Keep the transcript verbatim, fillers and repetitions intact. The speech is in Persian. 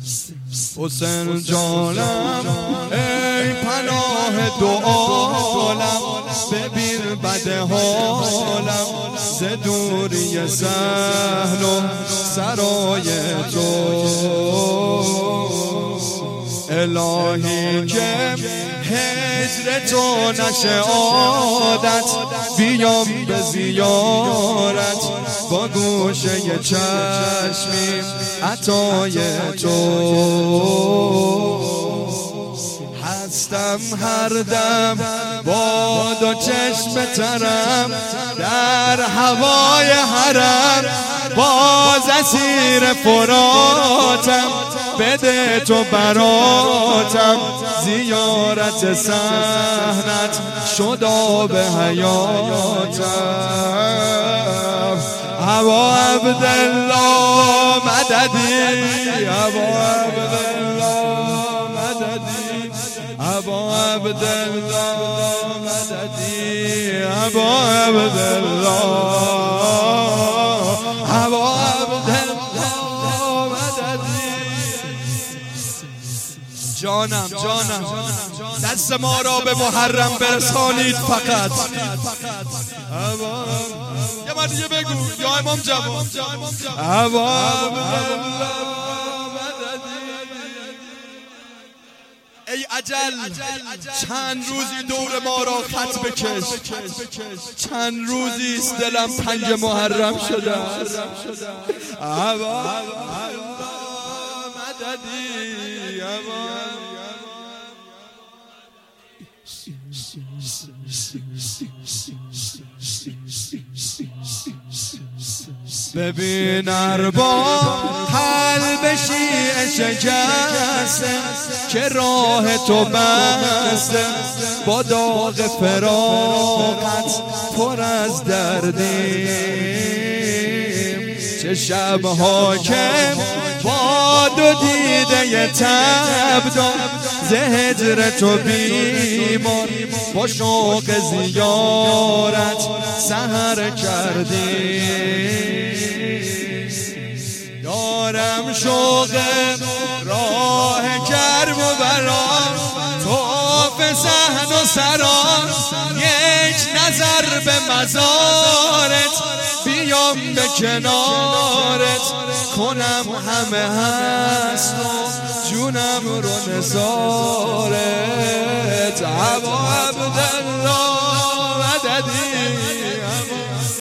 حسین جانم ای پناه دو عالم، ببین بد حالم ز دوری صحن و سرای تو. الهی که هجر تو نشه عادت، بیام به زیارت با گوشه چشمی عطای تو. هستم هر دم با دو چشم ترم در هوای حرم، باز اسیر فراتم بده تو براتم. زیارت صحنت شد به حیاتم. ابا عبدالله مددی، ابا عبدالله مددی، ابا عبدالله مددی، ابا عبدالله، ابا عبدالله مددی. جانم جانم دست ما را به محرم برسانید فقط. یه من دیگه بگو یا امام جواد. ابا عبدالله ای اجل چند روزی دور ما را خط بکش، چند روزی است دلم پنج محرم شده. ابا مددی، ابا ببین ارباب قلب شیعه شکسته که راه تو بسته، با داغ فراقت پر از دردیم. چه شب حاکم با دو دیده تب دار، ز هجر تو بیمار با شوق زیارت سحر کردیم. دارم شوق راه کرب و بران، طواف صحن و سران، یک نظر به مزارت، بیام به کنارت کنم همه هست و جونم رو نثارت. ابا عبدالله مددی،